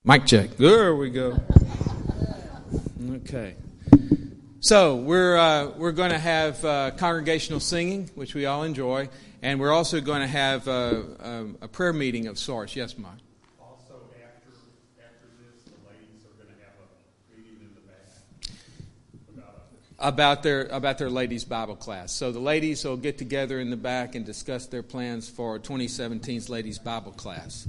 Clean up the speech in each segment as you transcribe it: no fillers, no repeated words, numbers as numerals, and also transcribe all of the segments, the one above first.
Mic check. There we go. Okay. So we're going to have congregational singing, which we all enjoy, and we're also going to have a prayer meeting of sorts. Yes, Mike. Also, after this, the ladies are going to have a meeting in the back about their ladies' Bible class. So the ladies will get together in the back and discuss their plans for 2017's ladies' Bible class.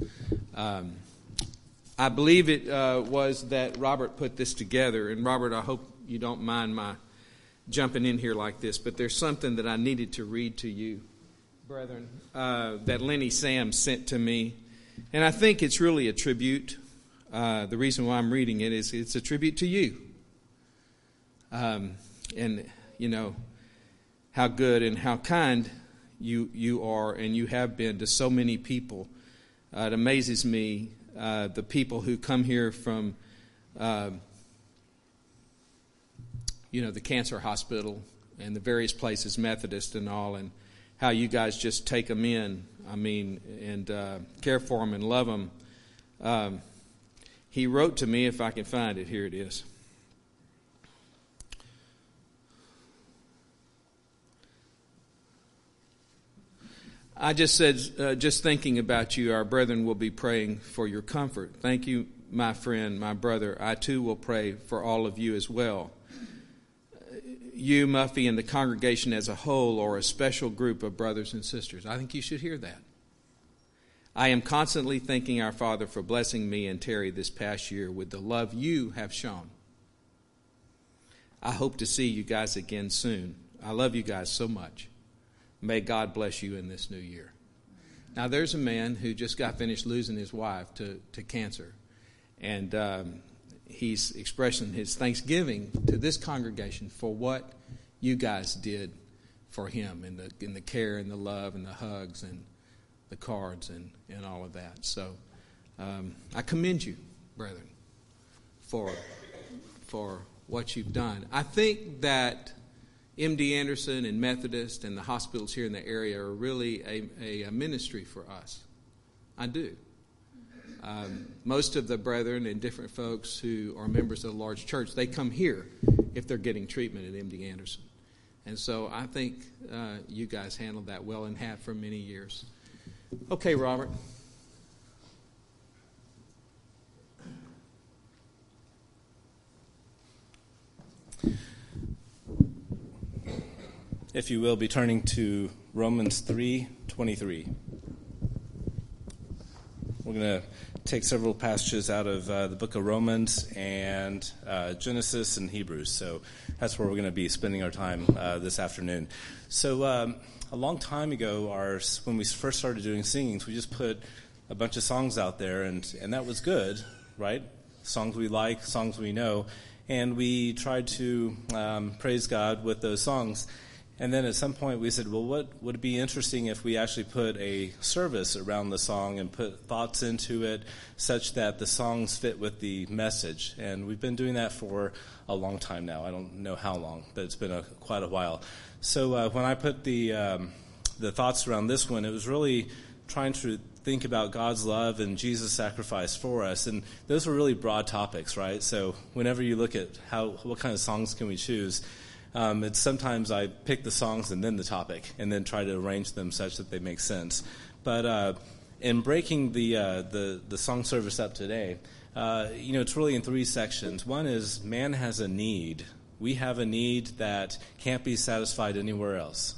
I believe it was that Robert put this together. And Robert, I hope you don't mind my jumping in here like this, but there's something that I needed to read to you, brethren, that Lenny Sam sent to me. And I think it's really a tribute. The reason why I'm reading it is it's a tribute to you. And, you know, how good and how kind you are and you have been to so many people. It amazes me. The people who come here from, the cancer hospital and the various places, Methodist and all, and how you guys just take them in, and care for them and love them. He wrote to me, if I can find it, here it is. I just said, just thinking about you, our brethren will be praying for your comfort. Thank you, my friend, my brother. I too will pray for all of you as well. You, Muffy, and the congregation as a whole are a special group of brothers and sisters. I think you should hear that. I am constantly thanking our Father for blessing me and Terry this past year with the love you have shown. I hope to see you guys again soon. I love you guys so much. May God bless you in this new year. Now, there's a man who just got finished losing his wife to cancer. And he's expressing his thanksgiving to this congregation for what you guys did for him in the care and the love and the hugs and the cards and all of that. So I commend you, brethren, for what you've done. I think that MD Anderson and Methodist and the hospitals here in the area are really a ministry for us. I do. Most of the brethren and different folks who are members of the large church, they come here if they're getting treatment at MD Anderson. And so I think you guys handled that well and have for many years. Okay, Robert. If you will, be turning to Romans 3:23. We're going to take several passages out of the book of Romans and Genesis and Hebrews. So that's where we're going to be spending our time this afternoon. So a long time ago, when we first started doing singings, we just put a bunch of songs out there, and that was good, right? Songs we like, songs we know. And we tried to praise God with those songs. And then at some point we said, well, what would it be interesting if we actually put a service around the song and put thoughts into it such that the songs fit with the message? And we've been doing that for a long time now. I don't know how long, but it's been quite a while. So when I put the thoughts around this one, it was really trying to think about God's love and Jesus' sacrifice for us. And those were really broad topics, right? So whenever you look at what kind of songs can we choose, it's sometimes I pick the songs and then the topic, and then try to arrange them such that they make sense. But in breaking the song service up today, it's really in three sections. One is man has a need. We have a need that can't be satisfied anywhere else.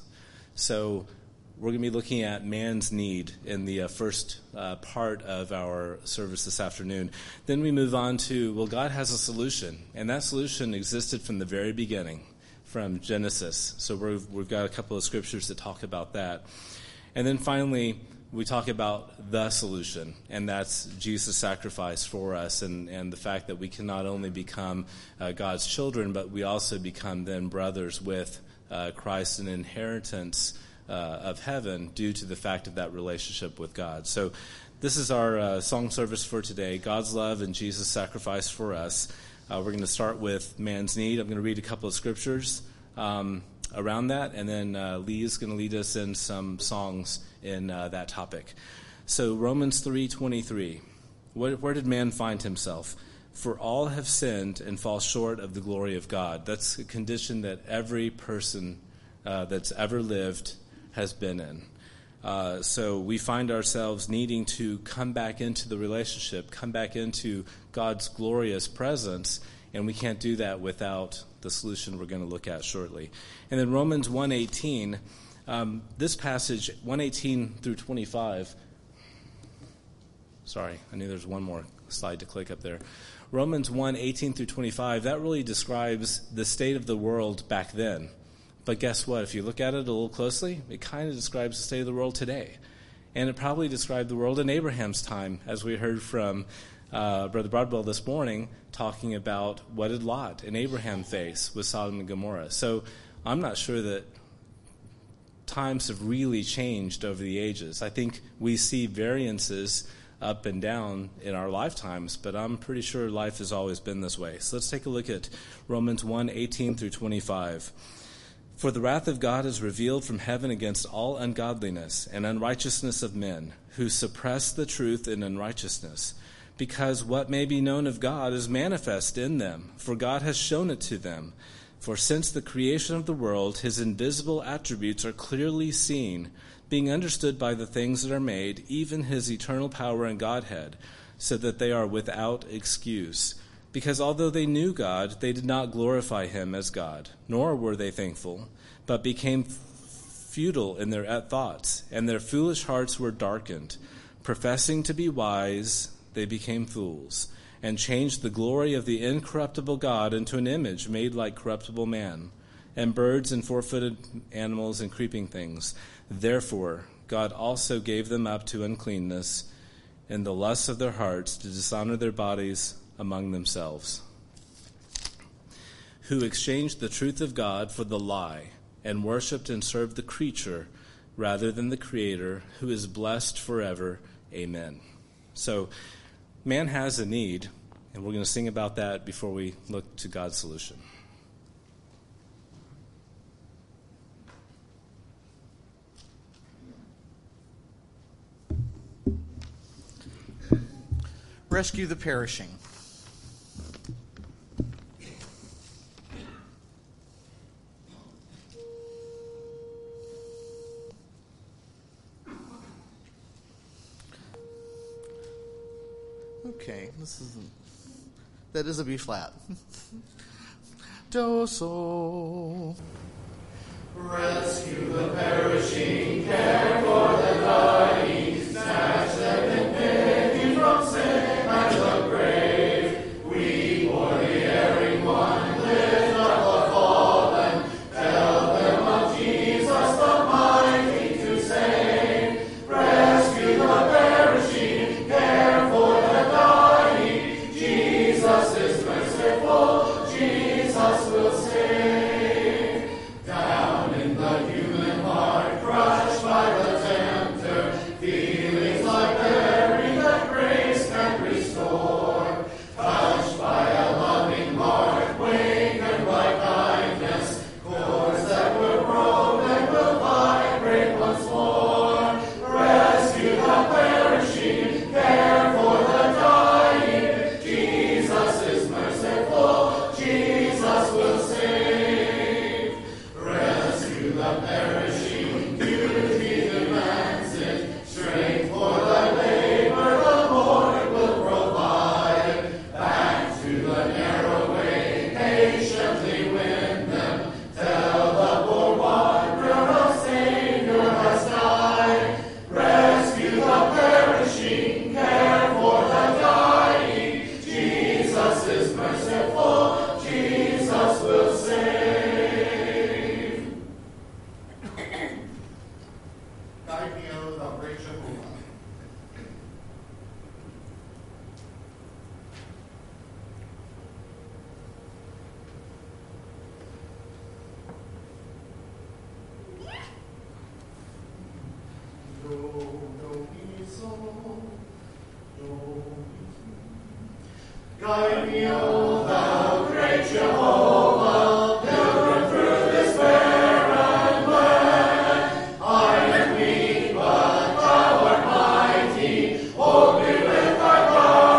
So we're going to be looking at man's need in the first part of our service this afternoon. Then we move on to, well, God has a solution, and that solution existed from the very beginning, from Genesis. So we've got a couple of scriptures that talk about that. And then finally, we talk about the solution, and that's Jesus' sacrifice for us and the fact that we can not only become God's children, but we also become then brothers with Christ, an inheritance of heaven due to the fact of that relationship with God. So this is our song service for today, God's love and Jesus' sacrifice for us. We're going to start with man's need. I'm going to read a couple of scriptures around that, and then Lee is going to lead us in some songs in that topic. So Romans 3:23. Where did man find himself? For all have sinned and fall short of the glory of God. That's a condition that every person that's ever lived has been in. So we find ourselves needing to come back into the relationship, come back into God's glorious presence, and we can't do that without the solution we're going to look at shortly. And then Romans 1:18, this passage, 1:18 through 25. Sorry, I knew there's one more slide to click up there. Romans 1:18 through 25, that really describes the state of the world back then. But guess what? If you look at it a little closely, it kind of describes the state of the world today. And it probably described the world in Abraham's time, as we heard from Brother Broadwell this morning, talking about what did Lot and Abraham face with Sodom and Gomorrah. So I'm not sure that times have really changed over the ages. I think we see variances up and down in our lifetimes, but I'm pretty sure life has always been this way. So let's take a look at Romans 1:18 through 25. For the wrath of God is revealed from heaven against all ungodliness and unrighteousness of men, who suppress the truth in unrighteousness, because what may be known of God is manifest in them, for God has shown it to them. For since the creation of the world, his invisible attributes are clearly seen, being understood by the things that are made, even his eternal power and Godhead, so that they are without excuse. Because although they knew God, they did not glorify him as God, nor were they thankful, but became futile in their thoughts, and their foolish hearts were darkened. Professing to be wise, they became fools, and changed the glory of the incorruptible God into an image made like corruptible man, and birds and four-footed animals and creeping things. Therefore, God also gave them up to uncleanness in the lusts of their hearts to dishonor their bodies among themselves, who exchanged the truth of God for the lie and worshipped and served the creature rather than the Creator, who is blessed forever. Amen. So man has a need, and we're going to sing about that before we look to God's solution. Rescue the perishing. Okay, that is a B flat. Do so. Rescue the perishing, care for the dying, snatch them in pity from sin and the grave. Weep for the erring one, lift up the fallen, tell them of Jesus the mighty to save. Rescue the perishing, care for the dying, Jesus is merciful, Jesus will save. Down in the human heart, crushed by the tempter, feelings like burying that grace can restore. Touched by a loving heart, wakened by kindness, cords that were broken will vibrate once more. Rescue the perishing, care for the dying, Jesus is merciful, Jesus will save. Rescue the perishing, duty demands it, strength for the labor the Lord will provide. Back to the narrow way, patiently win them, tell the poor wanderer a Savior has died. Rescue the perishing, care for the dying, Jesus is merciful, Jesus will save. Guide me, O thou great Jehovah. Guide me, O thou great Jehovah, pilgrim through this barren land. I am weak, but thou art mighty. Hold me with thy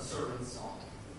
servant's song.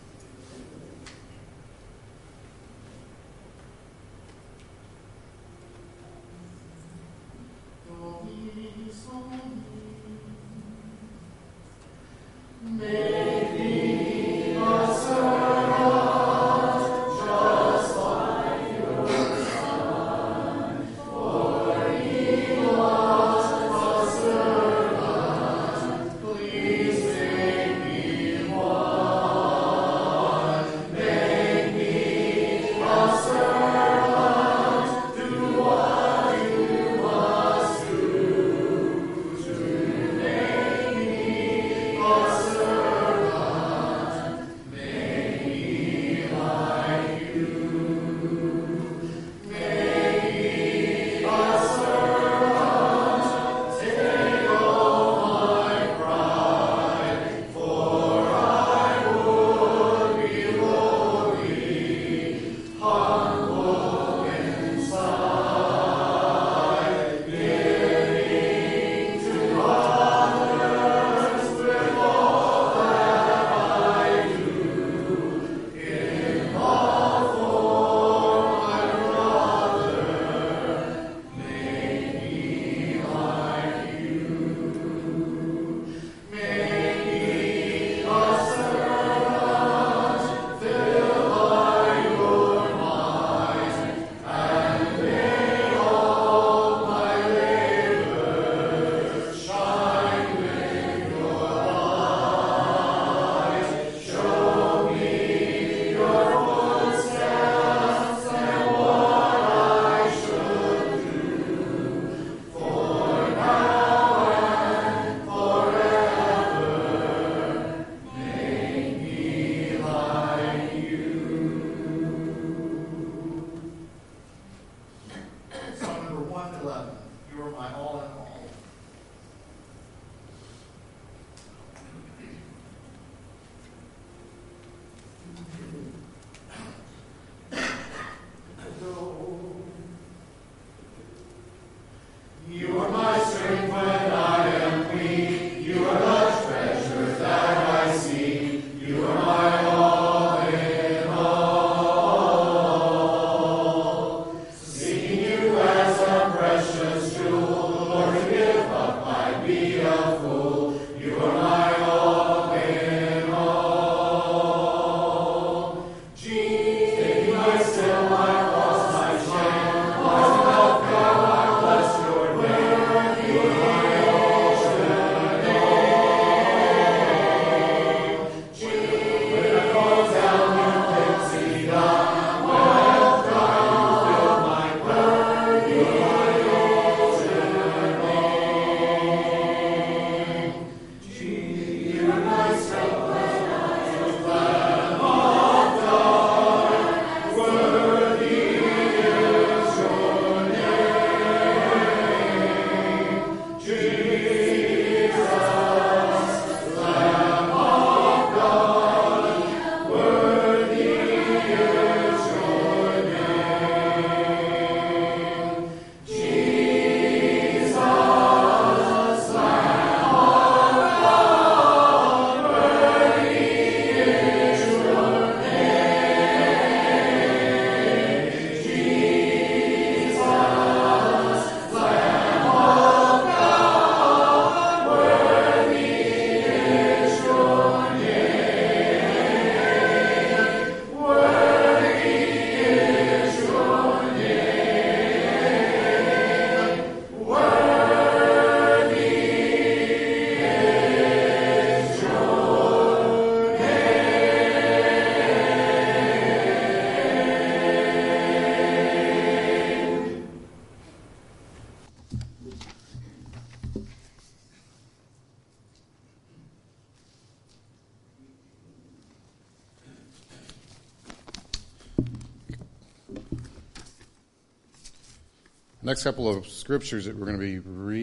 Next couple of scriptures that we're going to be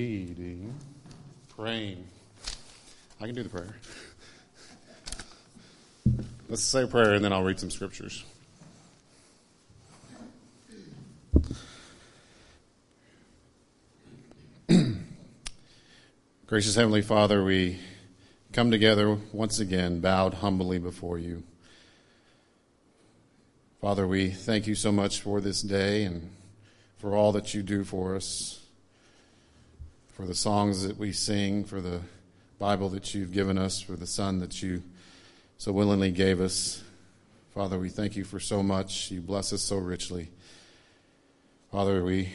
praying. I can do the prayer. Let's say a prayer and then I'll read some scriptures. Gracious Heavenly Father, we come together once again, bowed humbly before you. Father, we thank you so much for this day and for all that you do for us, for the songs that we sing, for the Bible that you've given us, for the Son that you so willingly gave us. Father, we thank you for so much. You bless us so richly. Father, we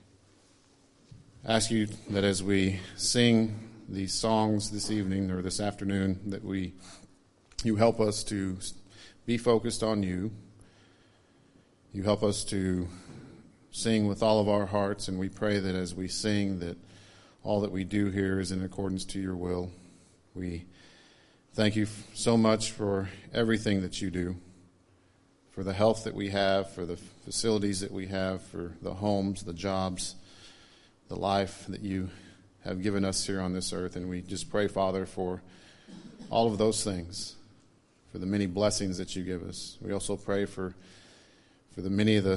ask you that as we sing these songs this evening or this afternoon, that you help us to be focused on you. You help us to sing with all of our hearts, and we pray that as we sing, that all that we do here is in accordance to your will. We thank you so much for everything that you do, for the health that we have, for the facilities that we have, for the homes, the jobs, the life that you have given us here on this earth. And we just pray, Father, for all of those things, for the many blessings that you give us. We also pray for the many of the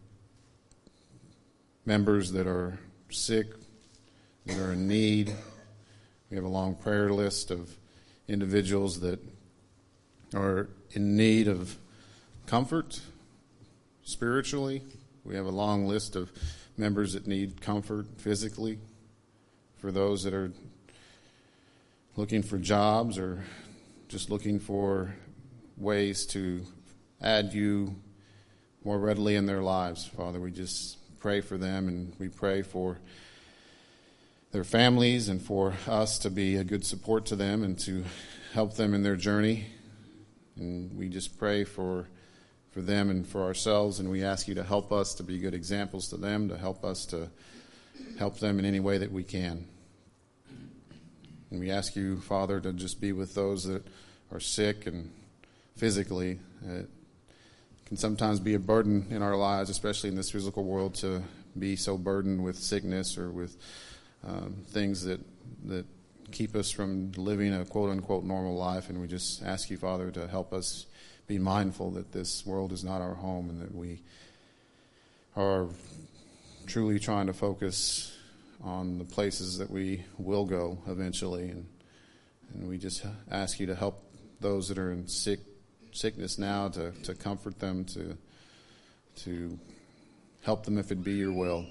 members that are sick, that are in need. We have a long prayer list of individuals that are in need of comfort spiritually. We have a long list of members that need comfort physically. For those that are looking for jobs or just looking for ways to add you more readily in their lives, Father, we just pray for them, and we pray for their families and for us to be a good support to them and to help them in their journey. And we just pray for them and for ourselves, and we ask you to help us to be good examples to them, to help us to help them in any way that we can. And we ask you, Father, to just be with those that are sick and physically. It can sometimes be a burden in our lives, especially in this physical world, to be so burdened with sickness or with things that keep us from living a quote-unquote normal life. And we just ask you, Father, to help us be mindful that this world is not our home and that we are truly trying to focus on the places that we will go eventually. And we just ask you to help those that are in sickness now, to comfort them, to help them if it be your will.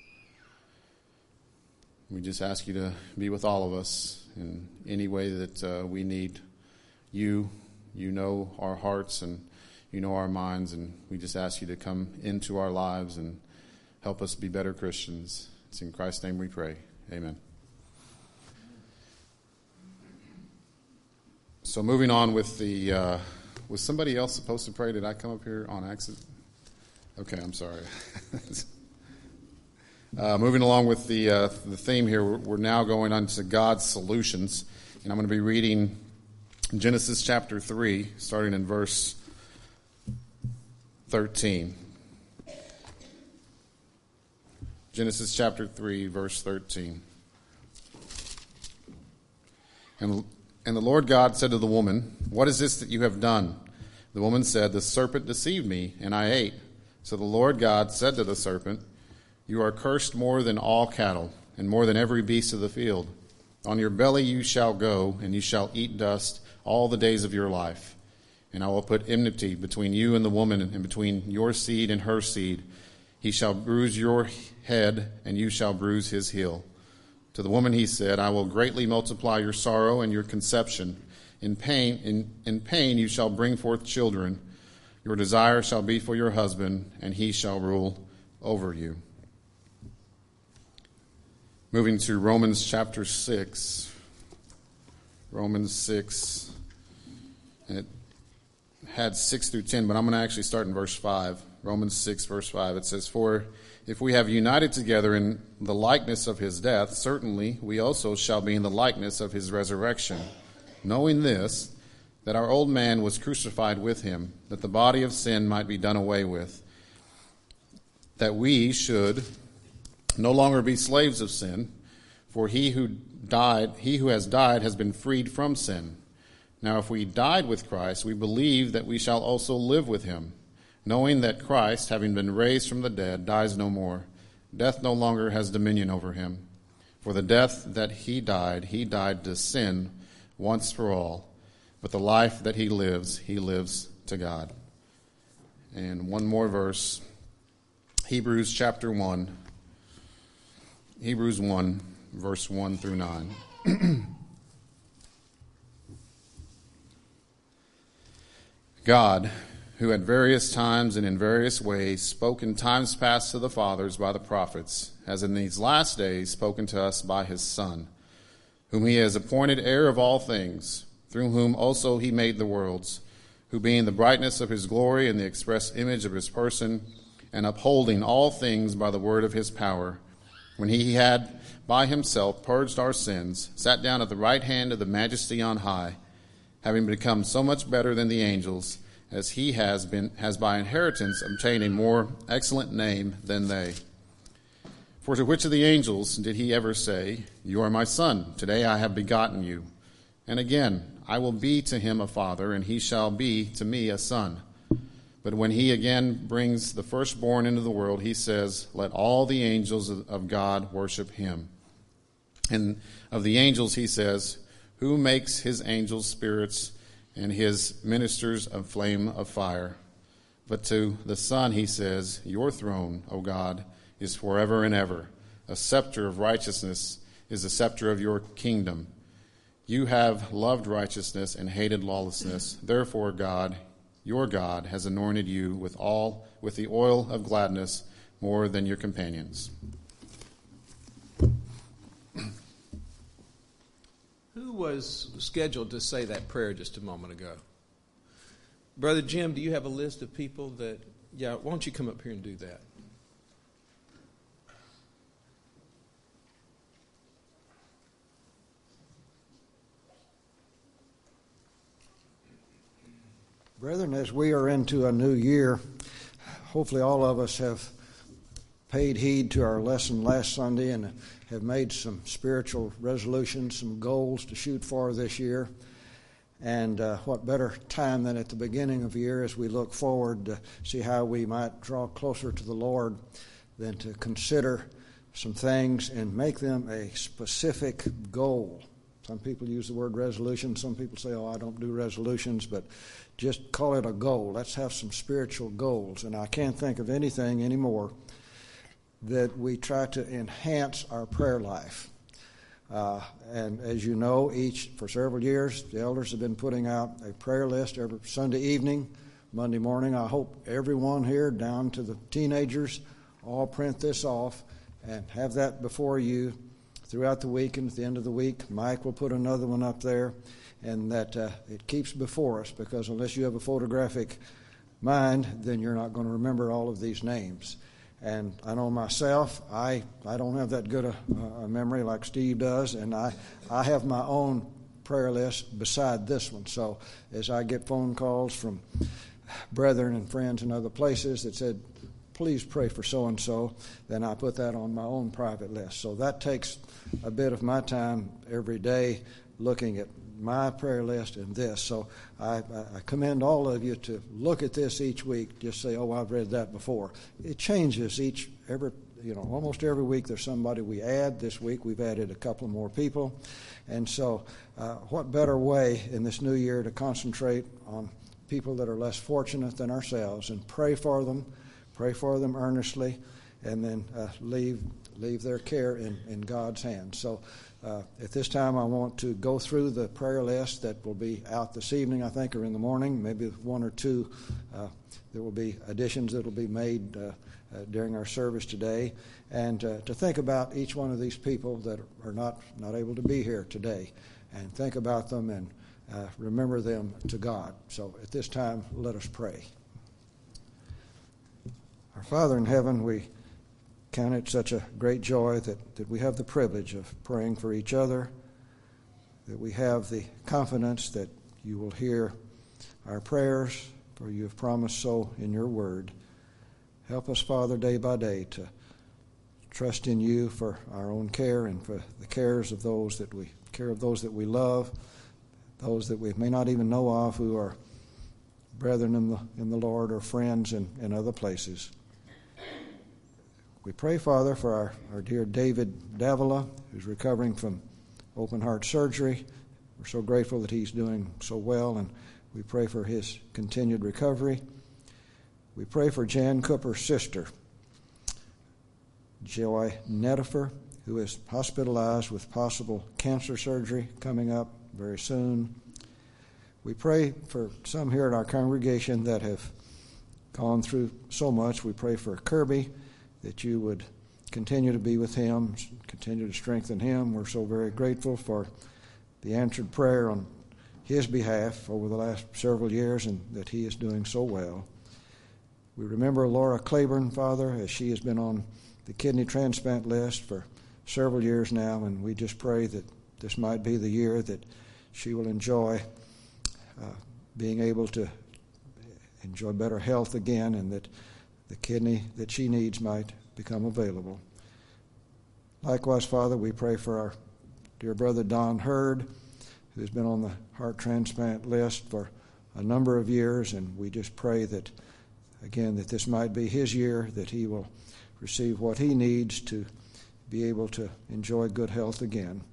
We just ask you to be with all of us in any way that we need you. You know our hearts and you know our minds, and we just ask you to come into our lives and help us be better Christians. It's in Christ's name we pray. Amen. So moving on with was somebody else supposed to pray? Did I come up here on accident? Okay, I'm sorry. Moving along with the theme here, we're now going on to God's solutions, and I'm going to be reading Genesis chapter 3, starting in verse 13. Genesis chapter 3, verse 13. And the Lord God said to the woman, "What is this that you have done?" The woman said, "The serpent deceived me, and I ate." So the Lord God said to the serpent, "You are cursed more than all cattle, and more than every beast of the field. On your belly you shall go, and you shall eat dust all the days of your life. And I will put enmity between you and the woman, and between your seed and her seed. He shall bruise your head, and you shall bruise his heel." To the woman he said, "I will greatly multiply your sorrow and your conception. In pain you shall bring forth children. Your desire shall be for your husband, and he shall rule over you." Moving to Romans chapter 6. Romans 6. And it had 6 through 10, but I'm going to actually start in verse 5. Romans 6, verse 5. It says, "For if we have united together in the likeness of his death, certainly we also shall be in the likeness of his resurrection. Knowing this, that our old man was crucified with him, that the body of sin might be done away with, that we should no longer be slaves of sin, for he who has died has been freed from sin. Now if we died with Christ, we believe that we shall also live with him, knowing that Christ, having been raised from the dead, dies no more. Death no longer has dominion over him. For the death that he died to sin, once for all. But the life that he lives to God. And one more verse, Hebrews chapter 1. Hebrews 1, verse 1 through 9. God, who at various times and in various ways spoke in times past to the fathers by the prophets, has in these last days spoken to us by his Son, whom he has appointed heir of all things, through whom also he made the worlds, who being the brightness of his glory and the express image of his person, and upholding all things by the word of his power, when he had by himself purged our sins, sat down at the right hand of the Majesty on high, having become so much better than the angels, as he has by inheritance obtained a more excellent name than they. For to which of the angels did he ever say, "You are my son, today I have begotten you"? And again, "I will be to him a father, and he shall be to me a son"? But when he again brings the firstborn into the world, he says, "Let all the angels of God worship him." And of the angels he says, "Who makes his angels spirits and his ministers a flame of fire?" But to the Son he says, "Your throne, O God, is forever and ever. A scepter of righteousness is the scepter of your kingdom. You have loved righteousness and hated lawlessness. Therefore God, your God, has anointed you with the oil of gladness more than your companions." Who was scheduled to say that prayer just a moment ago? Brother Jim, do you have a list of people that... Yeah, why don't you come up here and do that? Brethren, as we are into a new year, hopefully all of us have paid heed to our lesson last Sunday and have made some spiritual resolutions, some goals to shoot for this year. And what better time than at the beginning of the year as we look forward to see how we might draw closer to the Lord than to consider some things and make them a specific goal. Some people use the word resolution. Some people say, "Oh, I don't do resolutions," but just call it a goal. Let's have some spiritual goals. And I can't think of anything anymore that we try to enhance our prayer life. And as you know, for several years, the elders have been putting out a prayer list every Sunday evening, Monday morning. I hope everyone here, down to the teenagers, all print this off and have that before you throughout the week and at the end of the week. Mike will put another one up there, and that it keeps before us, because unless you have a photographic mind, then you're not going to remember all of these names. And I know myself, I don't have that good a memory like Steve does, and I have my own prayer list beside this one. So as I get phone calls from brethren and friends in other places that said, "Please pray for so-and-so," then I put that on my own private list. So that takes a bit of my time every day looking at my prayer list and this. So I commend all of you to look at this each week. Just say, "Oh, I've read that before." It changes almost every week there's somebody we add. This week we've added a couple more people. And so what better way in this new year to concentrate on people that are less fortunate than ourselves and pray for them earnestly, and then leave their care in God's hands. So at this time, I want to go through the prayer list that will be out this evening, I think, or in the morning, maybe one or two. There will be additions that will be made during our service today, and to think about each one of these people that are not able to be here today, and think about them and remember them to God. So at this time, let us pray. Our Father in heaven, we count it such a great joy that we have the privilege of praying for each other, that we have the confidence that you will hear our prayers, for you have promised so in your word. Help us, Father, day by day to trust in you for our own care and for the care of those that we love, those that we may not even know of who are brethren in the Lord or friends in other places. We pray, Father, for our dear David Davila, who's recovering from open heart surgery. We're so grateful that he's doing so well, and we pray for his continued recovery. We pray for Jan Cooper's sister, Joy Netifer, who is hospitalized with possible cancer surgery coming up very soon. We pray for some here in our congregation that have gone through so much. We pray for Kirby, that you would continue to be with him, continue to strengthen him. We're so very grateful for the answered prayer on his behalf over the last several years, and that he is doing so well. We remember Laura Claiborne, Father, as she has been on the kidney transplant list for several years now, and we just pray that this might be the year that she will enjoy being able to enjoy better health again, and that the kidney that she needs might become available. Likewise, Father, we pray for our dear brother Don Hurd, who's been on the heart transplant list for a number of years, and we just pray that, again, that this might be his year, that he will receive what he needs to be able to enjoy good health again.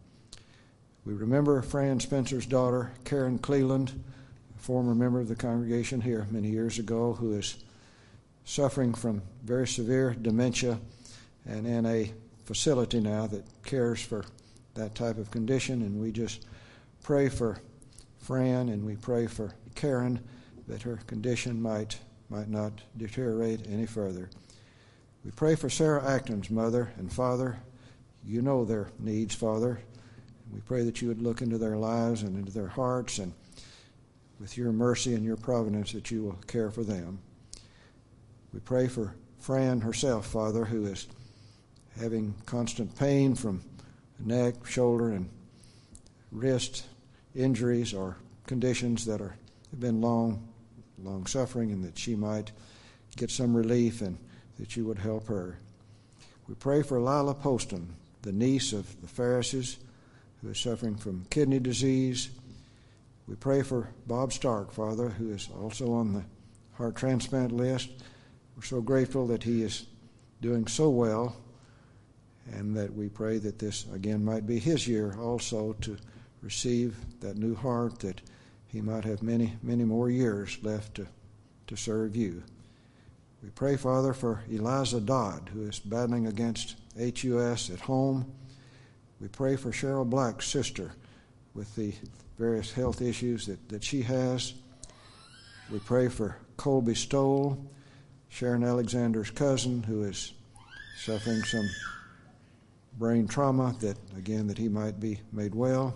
We remember Fran Spencer's daughter, Karen Cleland, a former member of the congregation here many years ago, who is suffering from very severe dementia and in a facility now that cares for that type of condition. And we just pray for Fran, and we pray for Karen, that her condition might not deteriorate any further. We pray for Sarah Acton's mother and father. You know their needs, Father. We pray that you would look into their lives and into their hearts, and with your mercy and your providence that you will care for them. We pray for Fran herself, Father, who is having constant pain from neck, shoulder, and wrist injuries or conditions that have been long suffering, and that she might get some relief and that you would help her. We pray for Lila Poston, the niece of the Pharisees, who is suffering from kidney disease. We pray for Bob Stark, Father, who is also on the heart transplant list. We're so grateful that he is doing so well, and that we pray that this again might be his year also to receive that new heart, that he might have many, many more years left to serve you. We pray, Father, for Eliza Dodd, who is battling against HUS at home. We pray for Cheryl Black's sister with the various health issues that she has. We pray for Colby Stoll, Sharon Alexander's cousin, who is suffering some brain trauma, that he might be made well.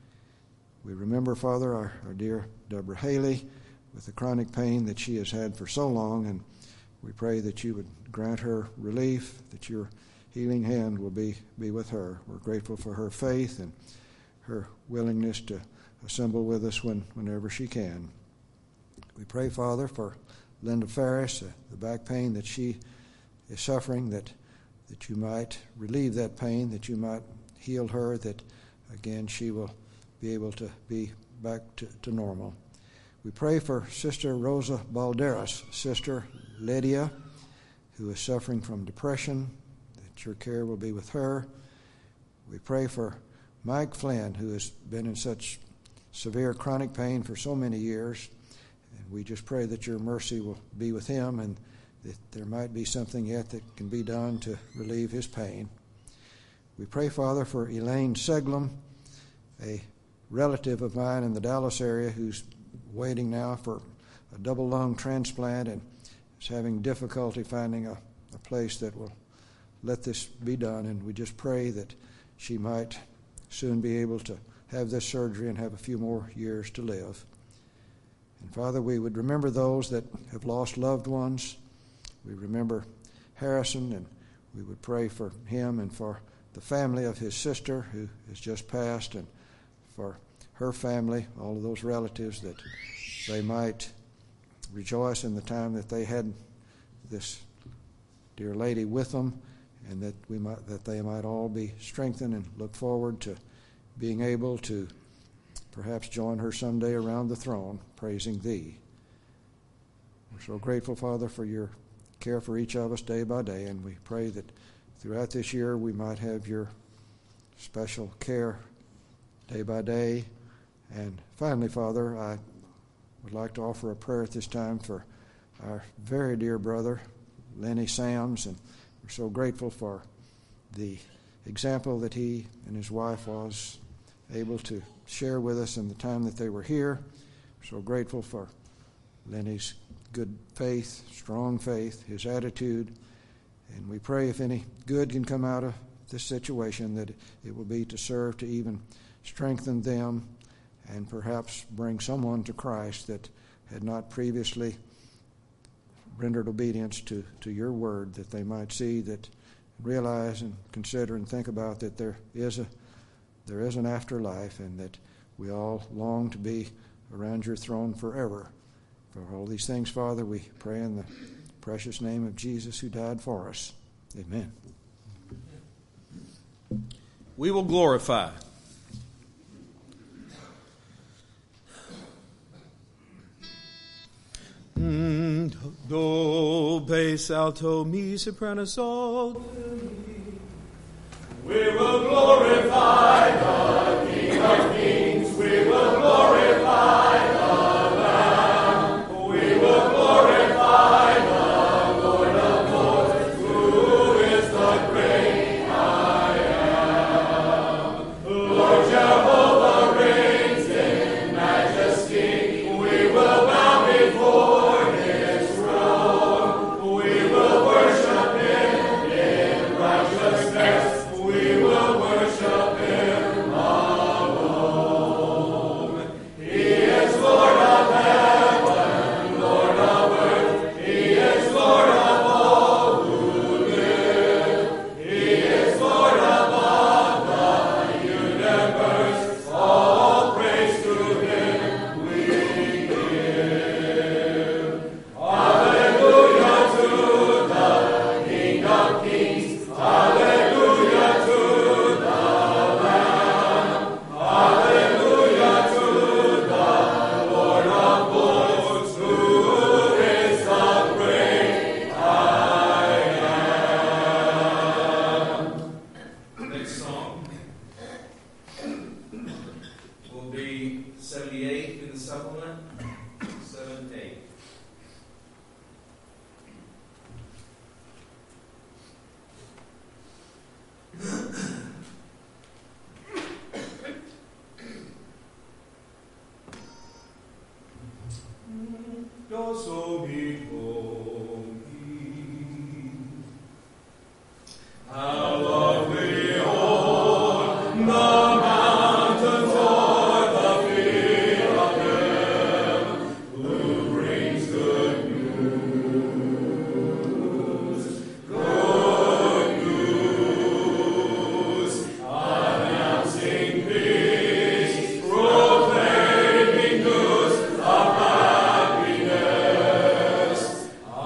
We remember, Father, our dear Deborah Haley with the chronic pain that she has had for so long, and we pray that you would grant her relief, that your healing hand will be with her. We're grateful for her faith and her willingness to assemble with us whenever she can. We pray, Father, for Linda Ferris, the back pain that she is suffering, that you might relieve that pain, that you might heal her, that, again, she will be able to be back to normal. We pray for Sister Rosa Balderas, Sister Lydia, who is suffering from depression, that your care will be with her. We pray for Mike Flynn, who has been in such severe chronic pain for so many years. And we just pray that your mercy will be with him, and that there might be something yet that can be done to relieve his pain. We pray, Father, for Elaine Seglum, a relative of mine in the Dallas area who's waiting now for a double lung transplant and is having difficulty finding a place that will let this be done. And we just pray that she might soon be able to have this surgery and have a few more years to live. And Father, we would remember those that have lost loved ones. We remember Harrison, and we would pray for him and for the family of his sister who has just passed, and for her family, all of those relatives, that they might rejoice in the time that they had this dear lady with them, and that they might all be strengthened and look forward to being able to perhaps join her someday around the throne, praising thee. We're so grateful, Father, for your care for each of us day by day, and we pray that throughout this year we might have your special care day by day, And finally, Father, I would like to offer a prayer at this time for our very dear brother, Lenny Sams, and we're so grateful for the example that he and his wife was able to share with us in the time that they were here. We're so grateful for Lenny's good faith, strong faith, his attitude, and we pray if any good can come out of this situation that it will be to serve to even strengthen them and perhaps bring someone to Christ that had not previously rendered obedience to your word, that they might see that, realize and consider and think about that there is an afterlife, and that we all long to be around your throne forever. For all these things, Father, we pray in the precious name of Jesus who died for us. Amen. We will glorify. Do, bass, alto, mi, soprano, sol. We will glorify the King of Kings. We will glorify the Lamb. We will glorify the Lord of Lords, who is the great I am. Lord Jehovah reigns in majesty. We will bow before his throne. We will worship him in righteousness. We will worship him alone. He is Lord of heaven, Lord of earth. He is Lord of all who live. He is Lord above the universe. All praise to him we give. Hallelujah to the King of Kings. Hallelujah to the Lamb. Hallelujah to the Lord of Lords, who is the great I am. Next song will be 78 in the supplement. 78. So be how lovely on the mountains o'er the feet of him who brings good news, announcing peace, proclaiming news of happiness.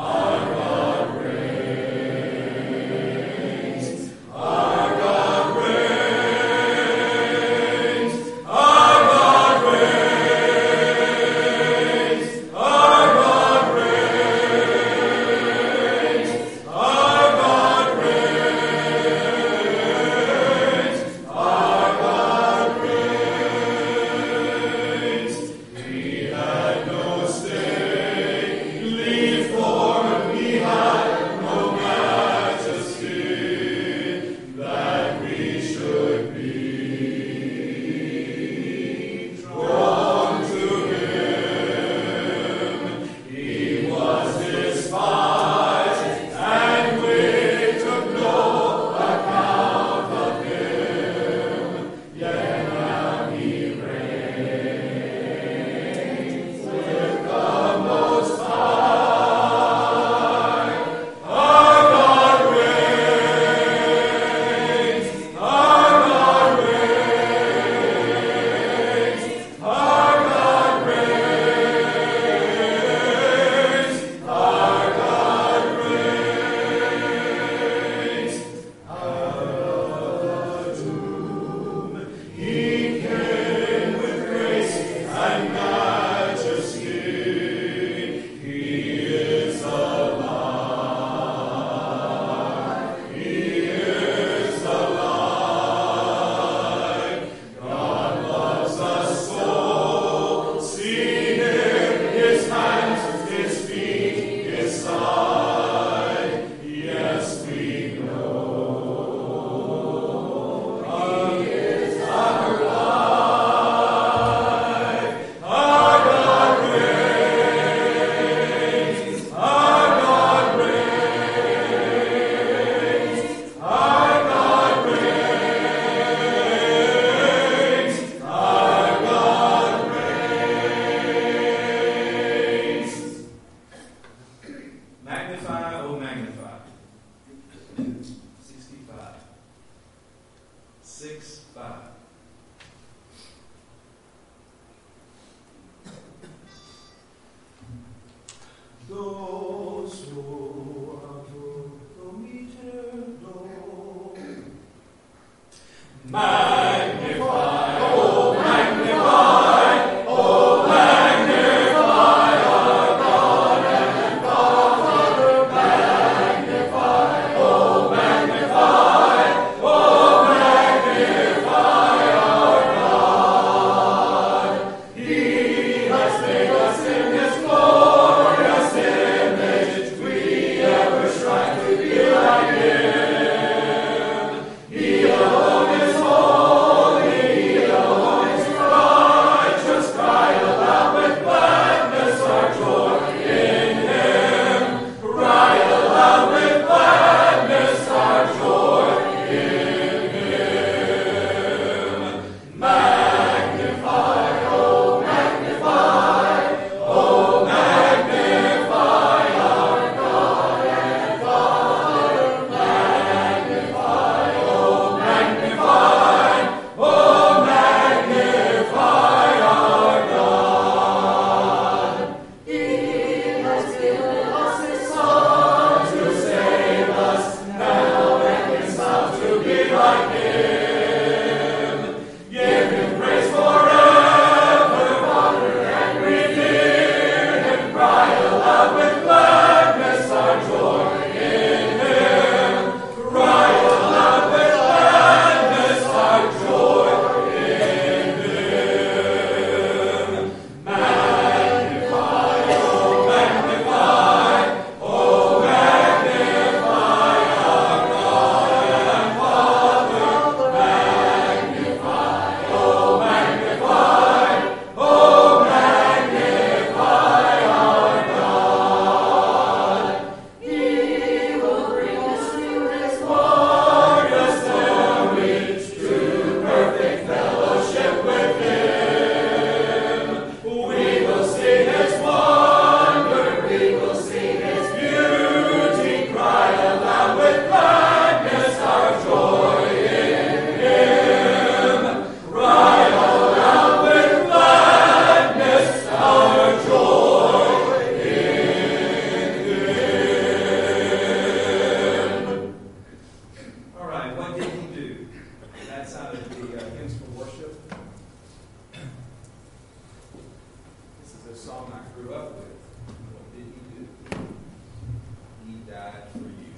song I grew up with. What did he do? He died for you.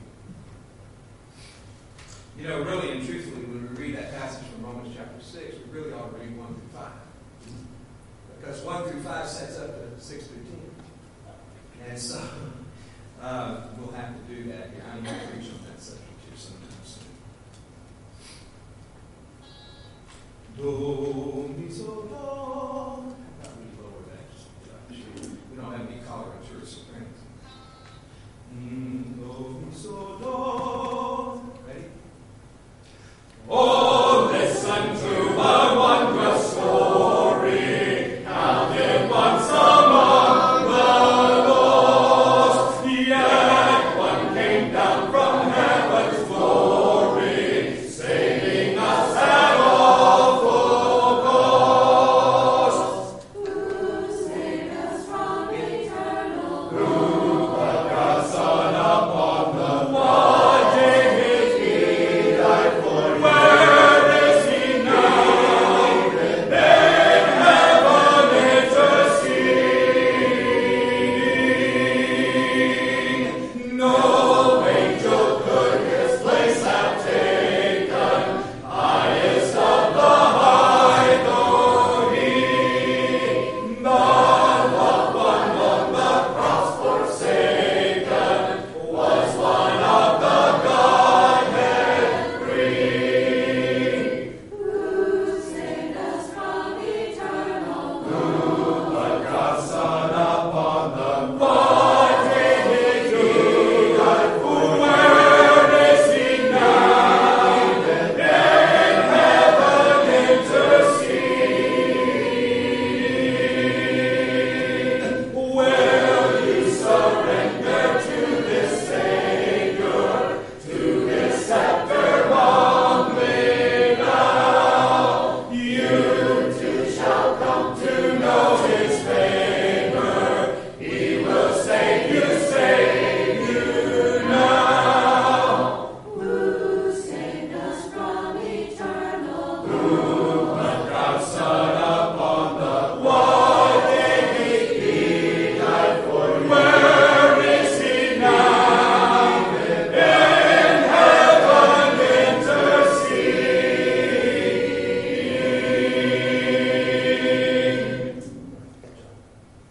You know, really and truthfully, when we read that passage from Romans chapter 6, we really ought to read 1 through 5. Because 1 through 5 sets up to 6 through 10. And so we'll have to do that. Yeah, I'm going to preach on that subject here sometime soon. Do mi so